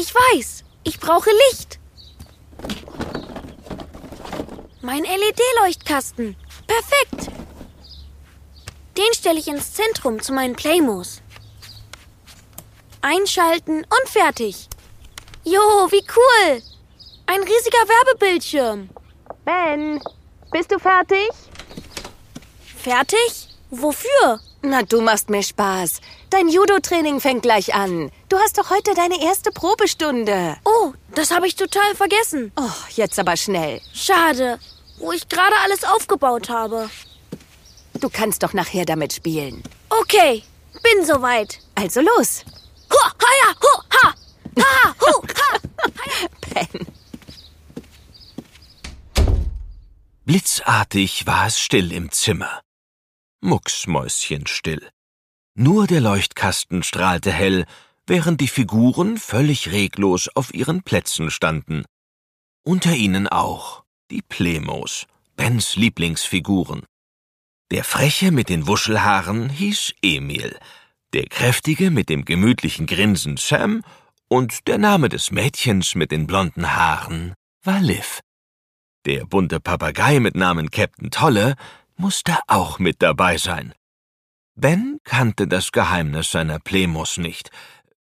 Ich weiß, ich brauche Licht. Mein LED-Leuchtkasten. Perfekt. Den stelle ich ins Zentrum zu meinen Playmos. Einschalten und fertig. Jo, wie cool. Ein riesiger Werbebildschirm. Ben, bist du fertig? Fertig? Wofür? Na, du machst mir Spaß. Dein Judo-Training fängt gleich an. Du hast doch heute deine erste Probestunde. Oh, das habe ich total vergessen. Oh, jetzt aber schnell. Schade, wo ich gerade alles aufgebaut habe. Du kannst doch nachher damit spielen. Okay, bin soweit. Also los. Hu, ha, hu, ha. Ha, hu, ha. Ben. Blitzartig war es still im Zimmer. Mucksmäuschenstill. Nur der Leuchtkasten strahlte hell, während die Figuren völlig reglos auf ihren Plätzen standen. Unter ihnen auch die Plemos, Bens Lieblingsfiguren. Der Freche mit den Wuschelhaaren hieß Emil, der Kräftige mit dem gemütlichen Grinsen Sam und der Name des Mädchens mit den blonden Haaren war Liv. Der bunte Papagei mit Namen Captain Tolle musste auch mit dabei sein. Ben kannte das Geheimnis seiner Plemos nicht,